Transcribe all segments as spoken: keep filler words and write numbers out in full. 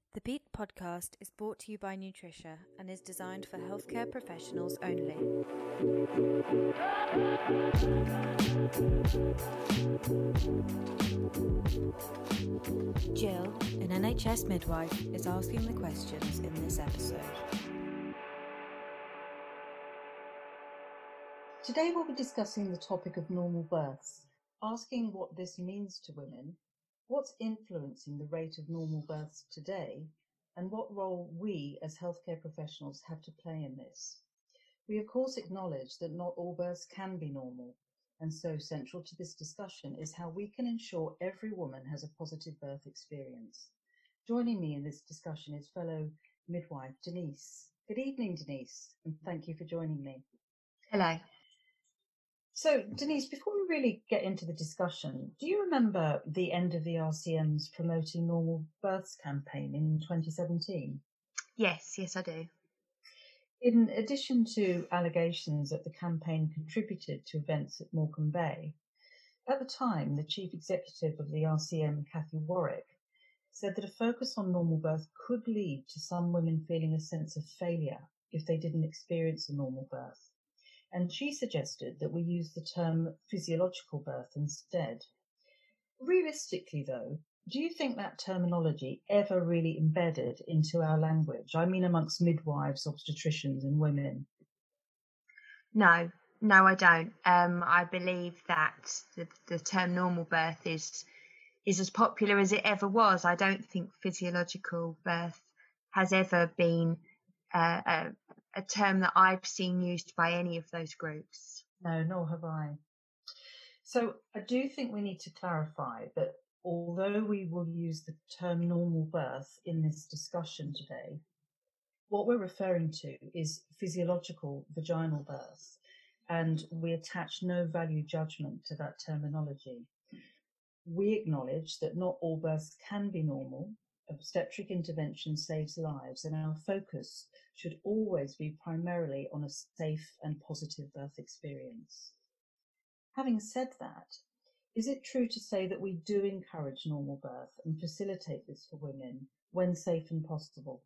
The Beat podcast is brought to you by Nutricia and is designed for healthcare professionals only. Jill, an N H S midwife, is asking the questions in this episode. Today we'll be discussing the topic of normal births, asking what this means to women, what's influencing the rate of normal births today, and what role we as healthcare professionals have to play in this. We of course acknowledge that not all births can be normal, and so central to this discussion is how we can ensure every woman has a positive birth experience. Joining me in this discussion is fellow midwife Denise. Good evening, Denise, and thank you for joining me. Hello. So, Denise, before we really get into the discussion, do you remember the end of the R C M's Promoting Normal Births campaign in twenty seventeen? Yes, yes, I do. In addition to allegations that the campaign contributed to events at Morecambe Bay, at the time, the chief executive of the R C M, Cathy Warwick, said that a focus on normal birth could lead to some women feeling a sense of failure if they didn't experience a normal birth. And she suggested that we use the term physiological birth instead. Realistically, though, do you think that terminology ever really embedded into our language? I mean, amongst midwives, obstetricians and women. No, no, I don't. Um, I believe that the, the term normal birth is is as popular as it ever was. I don't think physiological birth has ever been uh, a, a term that I've seen used by any of those groups. No, nor have I. So I do think we need to clarify that although we will use the term normal birth in this discussion today, what we're referring to is physiological vaginal birth, and we attach no value judgment to that terminology. We acknowledge that not all births can be normal. Obstetric intervention saves lives, and our focus should always be primarily on a safe and positive birth experience. Having said that, is it true to say that we do encourage normal birth and facilitate this for women when safe and possible?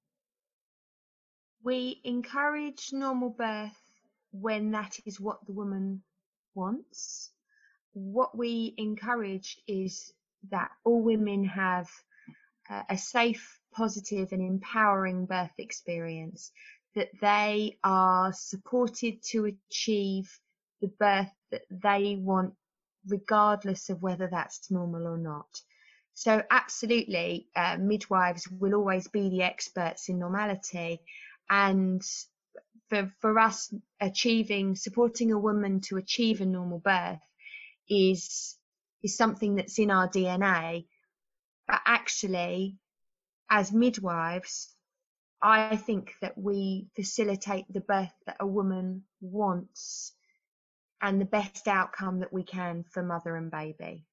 We encourage normal birth when that is what the woman wants. What we encourage is that all women have uh, a safe, positive and empowering birth experience, that they are supported to achieve the birth that they want, regardless of whether that's normal or not. So absolutely, uh, midwives will always be the experts in normality, and for, for us achieving, supporting a woman to achieve a normal birth is is something that's in our D N A. But actually, as midwives, I think that we facilitate the birth that a woman wants and the best outcome that we can for mother and baby.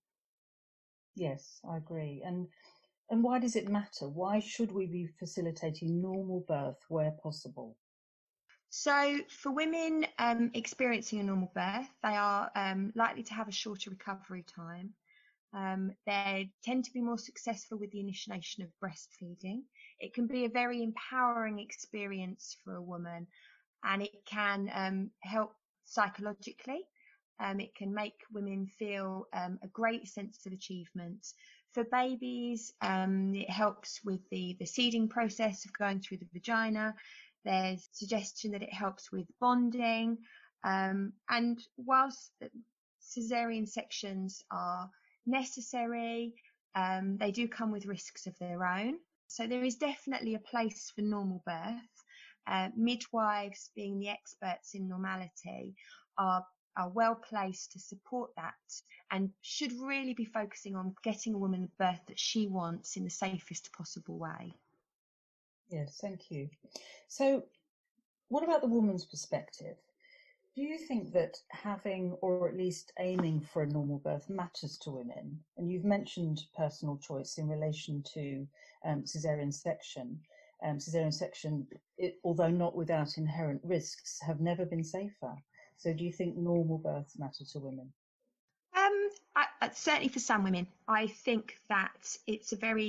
Yes, I agree. And and why does it matter? Why should we be facilitating normal birth where possible? So for women um, experiencing a normal birth, they are um, likely to have a shorter recovery time. Um, they tend to be more successful with the initiation of breastfeeding. It can be a very empowering experience for a woman, and it can um, help psychologically. Um, it can make women feel um, a great sense of achievement. For babies, um, it helps with the, the seeding process of going through the vagina. There's suggestion that it helps with bonding. Um, and whilst caesarean sections are necessary, um, they do come with risks of their own. So there is definitely a place for normal birth. Uh, midwives, being the experts in normality, are are well placed to support that and should really be focusing on getting a woman the birth that she wants in the safest possible way. Yes, thank you. So what about the woman's perspective? Do you think that having, or at least aiming for a normal birth matters to women? And you've mentioned personal choice in relation to um, caesarean section. Um, caesarean section, it, although not without inherent risks, have never been safer. So do you think normal births matter to women? Um, I, certainly for some women, I think that it's a very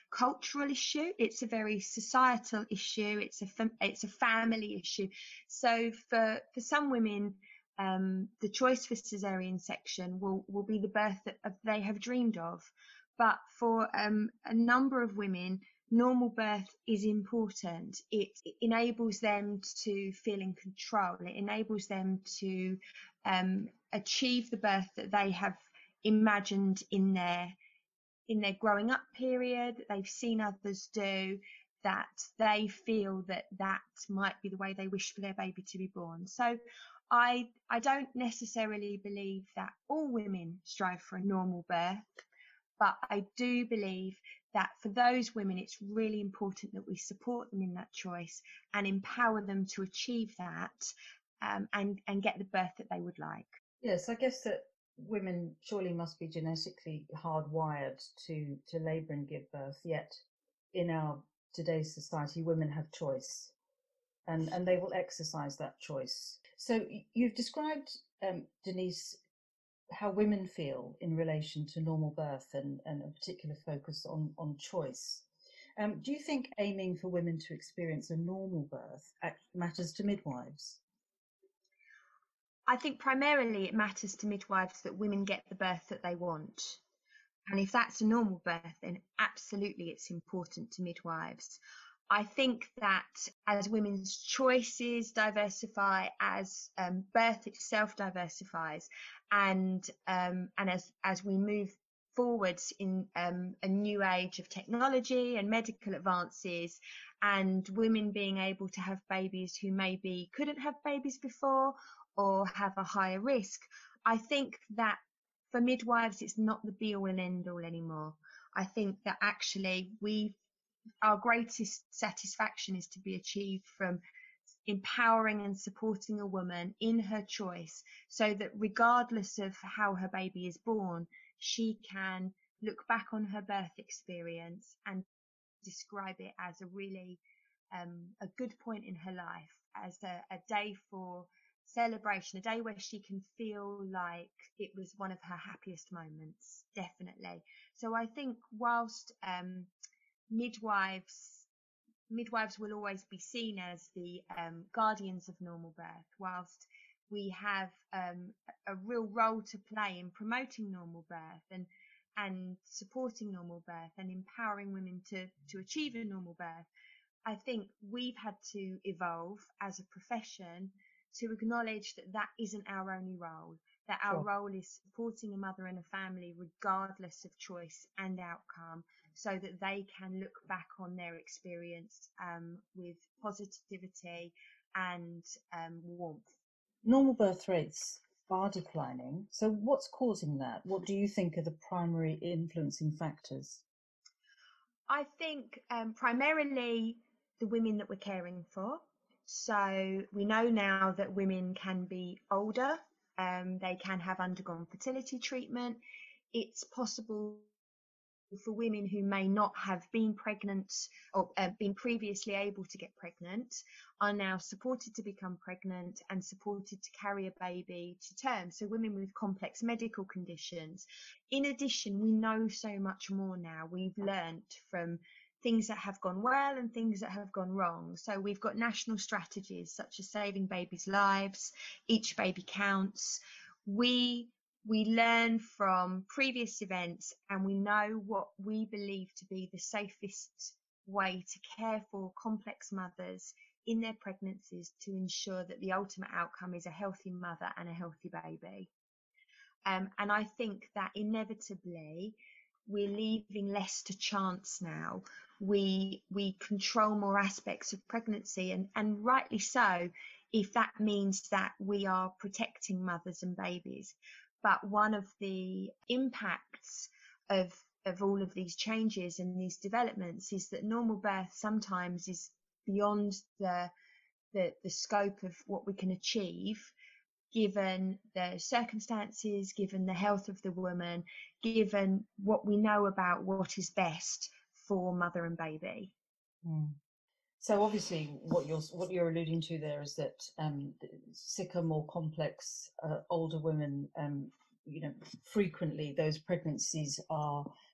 cultural issue. It's a very societal issue. It's a fam- it's a family issue. So for for some women, um, the choice for caesarean section will will be the birth that they have dreamed of. But for um, a number of women, normal birth is important. It enables them to feel in control. It enables them to um, achieve the birth that they have imagined in their in their growing up period, that they've seen others do, that they feel that that might be the way they wish for their baby to be born. So I I don't necessarily believe that all women strive for a normal birth, but I do believe that for those women, it's really important that we support them in that choice and empower them to achieve that, um, and, and get the birth that they would like. Yes, I guess that women surely must be genetically hardwired to, to labour and give birth, yet in our today's society, women have choice, and, and they will exercise that choice. So you've described, um, Denise, how women feel in relation to normal birth and, and a particular focus on, on choice. Um, do you think aiming for women to experience a normal birth matters to midwives? I think primarily it matters to midwives that women get the birth that they want. And if that's a normal birth, then absolutely it's important to midwives. I think that as women's choices diversify, as um, birth itself diversifies, and um, and as as we move forwards in um, a new age of technology and medical advances, and women being able to have babies who maybe couldn't have babies before or have a higher risk, I think that for midwives it's not the be all and end all anymore. I think that actually we our greatest satisfaction is to be achieved from empowering and supporting a woman in her choice, so that regardless of how her baby is born, she can look back on her birth experience and describe it as a really um, a good point in her life, as a, a day for celebration, a day where she can feel like it was one of her happiest moments, definitely. So I think whilst um, midwives midwives will always be seen as the um, guardians of normal birth, whilst we have um, a real role to play in promoting normal birth and and supporting normal birth and empowering women to to achieve a normal birth. I think we've had to evolve as a profession to acknowledge that that isn't our only role, that our Sure. role is supporting a mother and a family regardless of choice and outcome, so that they can look back on their experience um, with positivity and um, warmth. Normal birth rates are declining. So what's causing that? What do you think are the primary influencing factors? I think um, primarily the women that we're caring for. So we know now that women can be older, um, they can have undergone fertility treatment. It's possible for women who may not have been pregnant or uh, been previously able to get pregnant are now supported to become pregnant and supported to carry a baby to term. So women with complex medical conditions. In addition, we know so much more now. We've learnt from things that have gone well and things that have gone wrong. So we've got national strategies such as Saving Babies' Lives, Each Baby Counts. We We learn from previous events and we know what we believe to be the safest way to care for complex mothers in their pregnancies to ensure that the ultimate outcome is a healthy mother and a healthy baby. Um, and I think that inevitably we're leaving less to chance now. We we control more aspects of pregnancy, and, and rightly so, if that means that we are protecting mothers and babies. But one of the impacts of of all of these changes and these developments is that normal birth sometimes is beyond the the, the scope of what we can achieve, given the circumstances, given the health of the woman, given what we know about what is best for mother and baby. Mm. So obviously, what you're what you're alluding to there is that um, sicker, more complex, uh, older women, um, you know, frequently those pregnancies are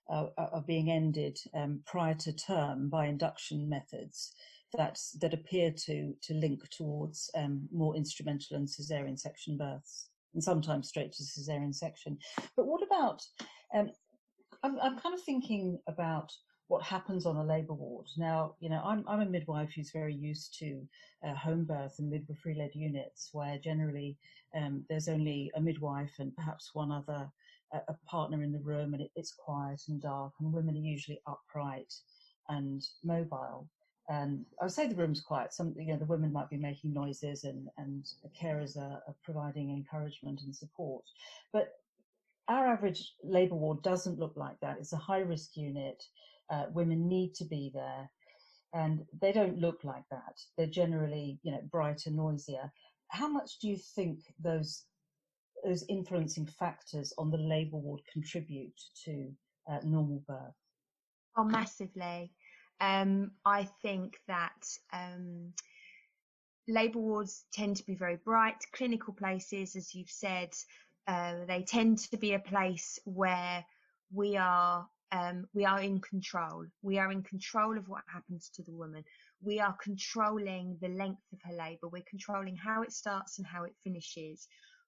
uh, are being ended um, prior to term by induction methods that that appear to to link towards um, more instrumental and caesarean section births, and sometimes straight to caesarean section. But what about? Um, I'm, I'm kind of thinking about what happens on a labour ward. Now, you know, I'm, I'm a midwife who's very used to uh, home birth and midwifery-led units, where generally um, there's only a midwife and perhaps one other uh, a partner in the room, and it, it's quiet and dark, and women are usually upright and mobile. And I would say the room's quiet. Some, you know, the women might be making noises, and and the carers are, are providing encouragement and support, but our average labour ward doesn't look like that. It's a high-risk unit. Uh, women need to be there, and they don't look like that. They're generally, you know, brighter, noisier. How much do you think those those influencing factors on the labour ward contribute to uh, normal birth? Oh, massively. Um, I think that um, labour wards tend to be very bright, clinical places, as you've said. Uh, they tend to be a place where we are um, we are in control. We are in control of what happens to the woman. We are controlling the length of her labour. We're controlling how it starts and how it finishes.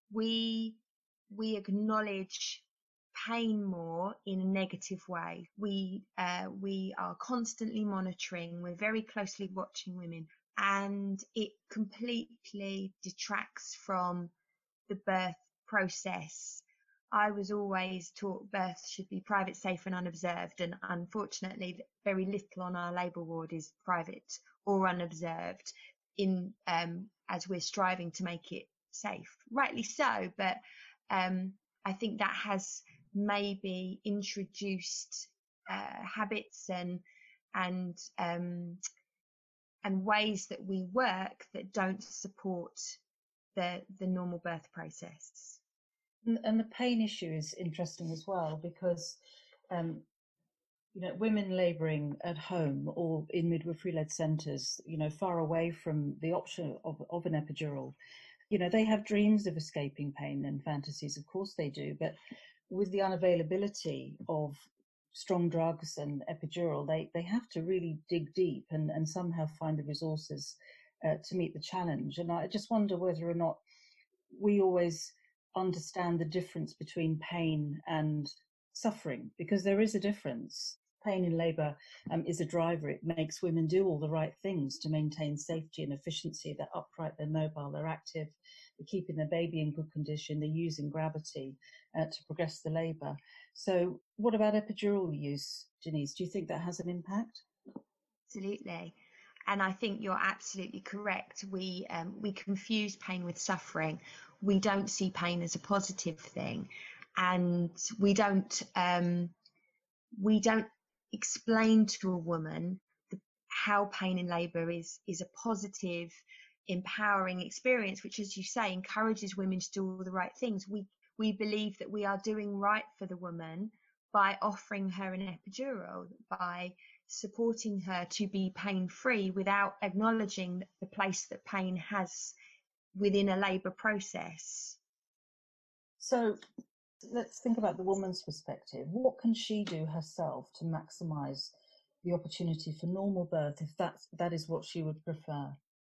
We we acknowledge pain more in a negative way. We uh, we are constantly monitoring. We're very closely watching women, and it completely detracts from the birth process. I was always taught births should be private, safe and unobserved, and unfortunately very little on our labour ward is private or unobserved, in um, as we're striving to make it safe. Rightly so, but um, I think that has maybe introduced uh, habits and and um, and ways that we work that don't support the the normal birth process. And, and the pain issue is interesting as well, because um, you know, women labouring at home or in midwifery-led centres, you know, far away from the option of, of an epidural, you know, they have dreams of escaping pain and fantasies, of course they do, but with the unavailability of strong drugs and epidural, they, they have to really dig deep and, and somehow find the resources uh, to meet the challenge. And I just wonder whether or not we always understand the difference between pain and suffering, because there is a difference. Pain in labour um, is a driver. It makes women do all the right things to maintain safety and efficiency. They're upright, they're mobile, they're active, they're keeping their baby in good condition, they're using gravity uh, to progress the labour. So what about epidural use, Denise? Do you think that has an impact? Absolutely. And I think you're absolutely correct. We um, we confuse pain with suffering. We don't see pain as a positive thing, and we don't um, we don't explain to a woman the, how pain in labour is is a positive, empowering experience, which, as you say, encourages women to do all the right things. We we believe that we are doing right for the woman by offering her an epidural, by supporting her to be pain-free without acknowledging the place that pain has within a labour process. So let's think about the woman's perspective. What can she do herself to maximise the opportunity for normal birth, if that's, that is what she would prefer?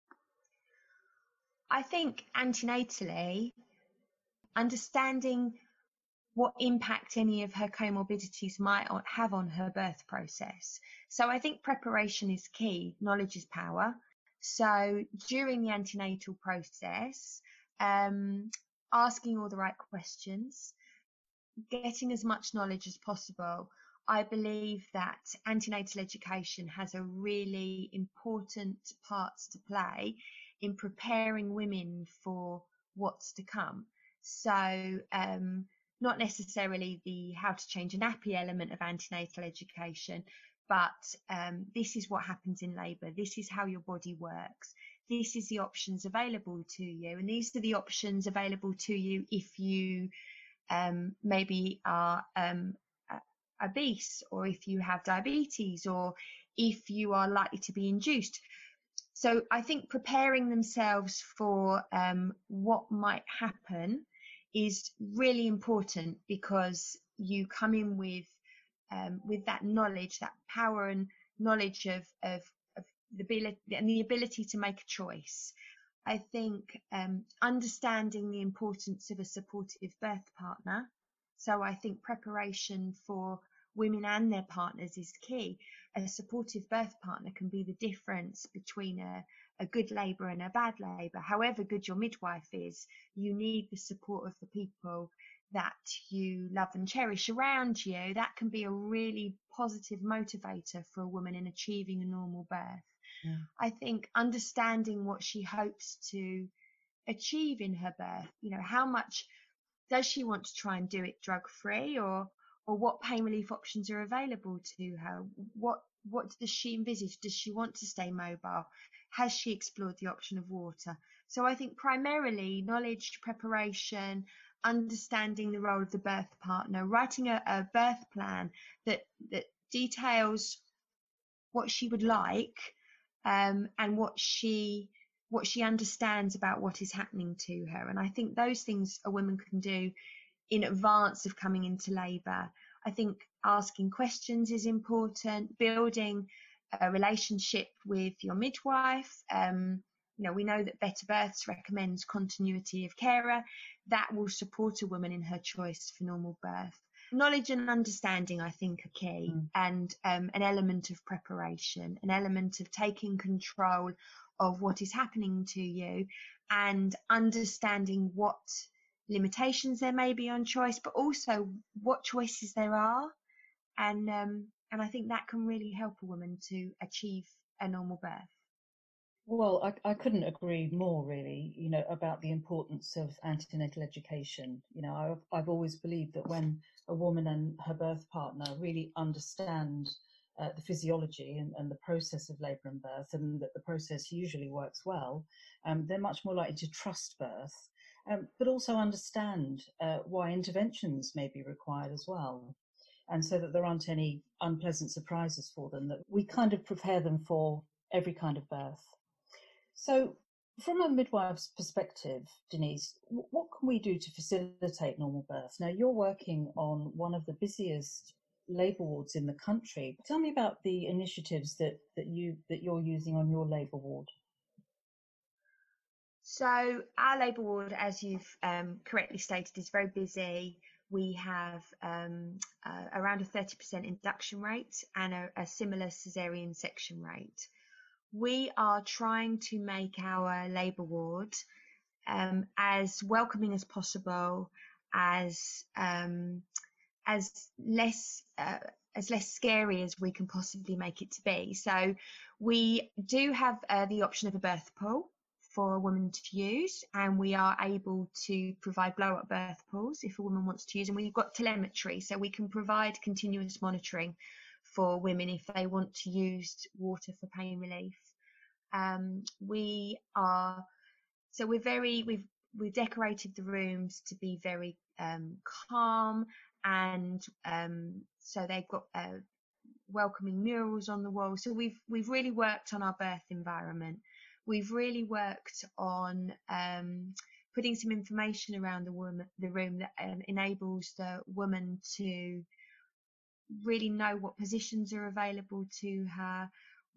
I think antenatally, understanding what impact any of her comorbidities might have on her birth process. So I think preparation is key. Knowledge is power. So during the antenatal process, um, asking all the right questions, getting as much knowledge as possible. I believe that antenatal education has a really important part to play in preparing women for what's to come. So um, not necessarily the how to change a nappy element of antenatal education, but um, this is what happens in labour. This is how your body works. This is the options available to you. And these are the options available to you if you um, maybe are um, obese, or if you have diabetes, or if you are likely to be induced. So I think preparing themselves for um, what might happen is really important, because you come in with um, with that knowledge, that power and knowledge of, of, of the ability and the ability to make a choice. I think um, understanding the importance of a supportive birth partner. So I think preparation for women and their partners is key. A supportive birth partner can be the difference between a, a good labour and a bad labour. However good your midwife is, you need the support of the people that you love and cherish around you. That can be a really positive motivator for a woman in achieving a normal birth. Yeah. I think understanding what she hopes to achieve in her birth, you know, how much does she want to try and do it drug free, or or what pain relief options are available to her? What what does she envisage? Does she want to stay mobile? Has she explored the option of water? So I think primarily knowledge, preparation, understanding the role of the birth partner, writing a, a birth plan that that details what she would like, um, and what she what she understands about what is happening to her. And I think those things a woman can do in advance of coming into labour. I think asking questions is important, building a relationship with your midwife. Um, you know, we know that Better Births recommends continuity of carer. That will support a woman in her choice for normal birth. Knowledge and understanding, I think, are key, mm. and um, an element of preparation, an element of taking control of what is happening to you and understanding what limitations there may be on choice, but also what choices there are. And um, and I think that can really help a woman to achieve a normal birth. Well, I, I couldn't agree more, really, you know, about the importance of antenatal education. You know, I've, I've always believed that when a woman and her birth partner really understand uh, the physiology and, and the process of labour and birth, and that the process usually works well, um, they're much more likely to trust birth, um, but also understand uh, why interventions may be required as well. And so that there aren't any unpleasant surprises for them, that we kind of prepare them for every kind of birth. So from a midwife's perspective, Denise, what can we do to facilitate normal birth? Now, you're working on one of the busiest labour wards in the country. Tell me about the initiatives that, that, you, that you're using on your labour ward. So our labour ward, as you've um, correctly stated, is very busy. We have um, uh, around a thirty percent induction rate and a, a similar caesarean section rate. We are trying to make our labour ward um, as welcoming as possible, as um, as less uh, as less scary as we can possibly make it to be. So we do have uh, the option of a birth pool for a woman to use, and we are able to provide blow-up birth pools if a woman wants to use, and we've got telemetry, so we can provide continuous monitoring for women if they want to use water for pain relief. Um, we are so we're very we've we've decorated the rooms to be very um, calm, and um, so they've got uh, welcoming murals on the wall. So we've we've really worked on our birth environment. We've really worked on um, putting some information around the woman, the room that um, enables the woman to really know what positions are available to her.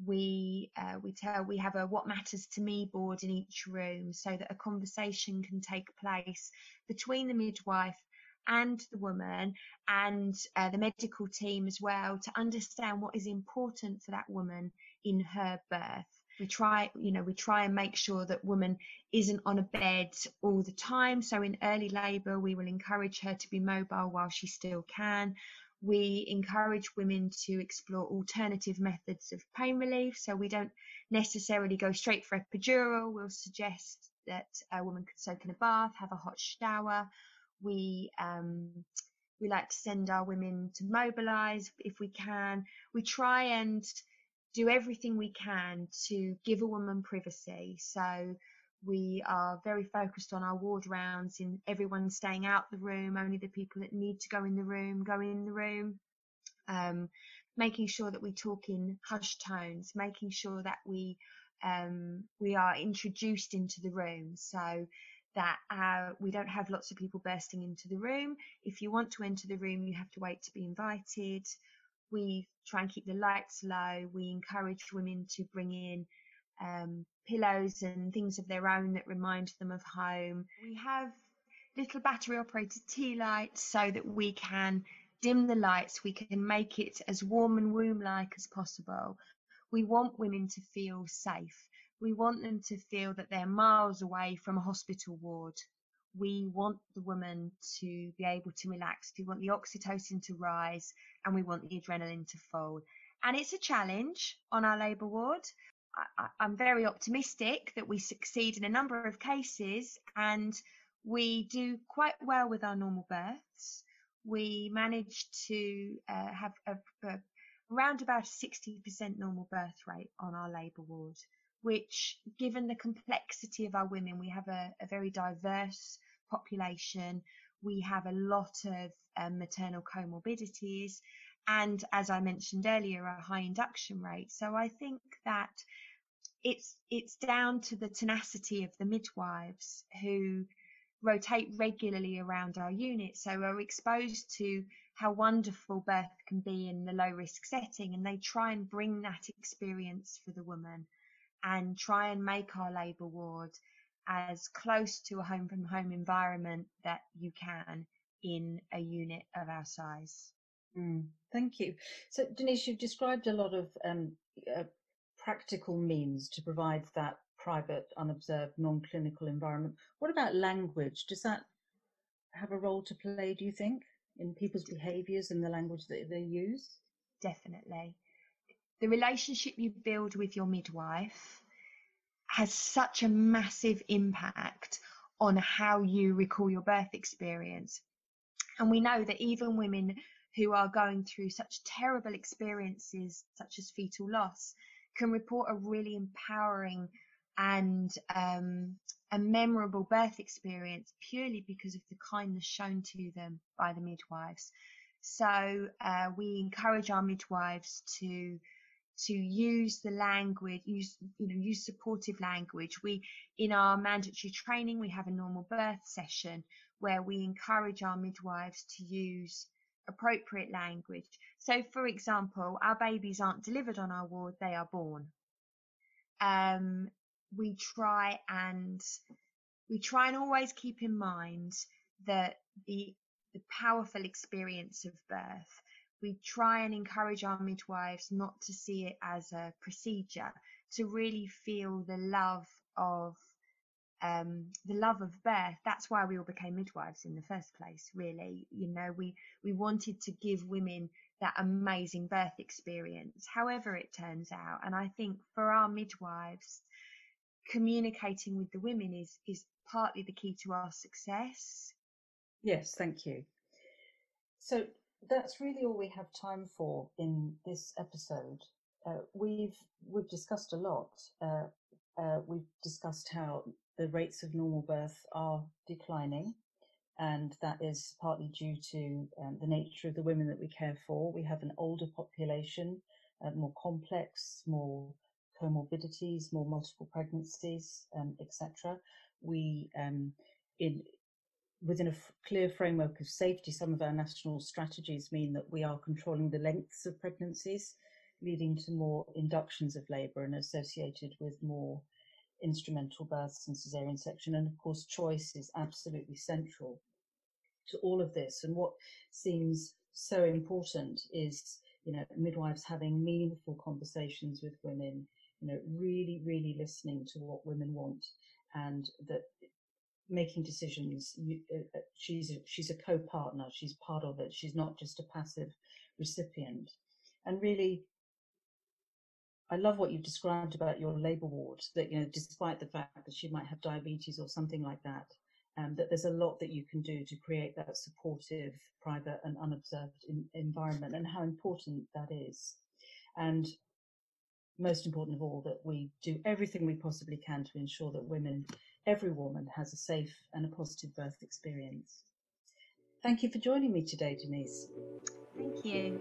We uh, we tell we have a what matters to me board in each room, so that a conversation can take place between the midwife and the woman and uh, the medical team as well, to understand what is important for that woman in her birth. We try, you know, we try and make sure that woman isn't on a bed all the time. So in early labour, we will encourage her to be mobile while she still can. We encourage women to explore alternative methods of pain relief. So we don't necessarily go straight for epidural. We'll suggest that a woman could soak in a bath, have a hot shower. We um, we like to send our women to mobilise if we can. We try and do everything we can to give a woman privacy. So we are very focused on our ward rounds, in everyone staying out the room, only the people that need to go in the room go in the room, um, making sure that we talk in hushed tones, making sure that we um, we are introduced into the room, so that uh, we don't have lots of people bursting into the room. If you want to enter the room, you have to wait to be invited. We try and keep the lights low. We encourage women to bring in um, pillows and things of their own that remind them of home. We have little battery operated tea lights so that we can dim the lights. We can make it as warm and womb like as possible. We want women to feel safe. We want them to feel that they're miles away from a hospital ward. We want the woman to be able to relax. We want the oxytocin to rise, and we want the adrenaline to fall. And it's a challenge on our labour ward. I, I'm very optimistic that we succeed in a number of cases, and we do quite well with our normal births. We manage to uh, have a, a, around about a sixty percent normal birth rate on our labour ward, which, given the complexity of our women, we have a, a very diverse population. We have a lot of um, maternal comorbidities, and as I mentioned earlier, a high induction rate. So I think that it's it's down to the tenacity of the midwives who rotate regularly around our unit, so are exposed to how wonderful birth can be in the low risk setting, and they try and bring that experience for the woman and try and make our labour ward as close to a home from home environment that you can in a unit of our size. Mm, thank you. So Denise, you've described a lot of um, uh, practical means to provide that private, unobserved, non-clinical environment. What about language? Does that have a role to play, do you think, in people's behaviours and the language that they use? Definitely. The relationship you build with your midwife has such a massive impact on how you recall your birth experience. And we know that even women who are going through such terrible experiences, such as fetal loss, can report a really empowering and um, a memorable birth experience purely because of the kindness shown to them by the midwives. So uh, we encourage our midwives to to use the language, use you know, use supportive language. We, in our mandatory training, we have a normal birth session where we encourage our midwives to use appropriate language. So, for example, our babies aren't delivered on our ward; they are born. Um, we try and we try and always keep in mind that the the powerful experience of birth. We try and encourage our midwives not to see it as a procedure, to really feel the love of um, the love of birth. That's why we all became midwives in the first place, really. You know, we, we wanted to give women that amazing birth experience, however it turns out. And I think for our midwives, communicating with the women is, is partly the key to our success. Yes, thank you. So that's really all we have time for in this episode. Uh, we've we've discussed a lot. Uh, uh, we've discussed how the rates of normal birth are declining, and that is partly due to um, the nature of the women that we care for. We have an older population, uh, more complex, more comorbidities, more multiple pregnancies, um, et cetera. We um, in Within a f- clear framework of safety, some of our national strategies mean that we are controlling the lengths of pregnancies, leading to more inductions of labour and associated with more instrumental births and caesarean section. And of course, choice is absolutely central to all of this. And what seems so important is, you know, midwives having meaningful conversations with women, you know, really, really listening to what women want, and that making decisions. You, uh, she's a, she's a co-partner. She's part of it. She's not just a passive recipient. And really, I love what you've described about your labour ward. That, you know, despite the fact that she might have diabetes or something like that, um, that there's a lot that you can do to create that supportive, private, and unobserved in, environment, and how important that is. And most important of all, that we do everything we possibly can to ensure that women, every woman, has a safe and a positive birth experience. Thank you for joining me today, Denise. Thank you.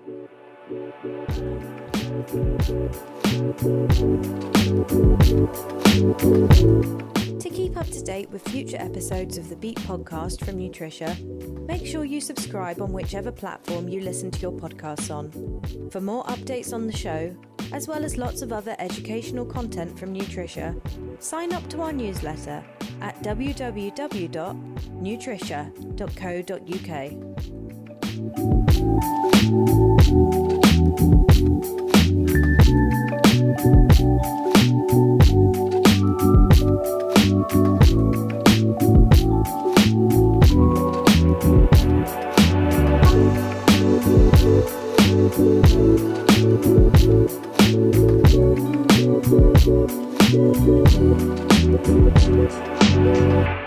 To keep up up to date with future episodes of the Beat podcast from Nutricia, make sure you subscribe on whichever platform you listen to your podcasts on. For more updates on the show, as well as lots of other educational content from Nutricia, sign up to our newsletter at w w w dot nutricia dot co dot u k. Thank you.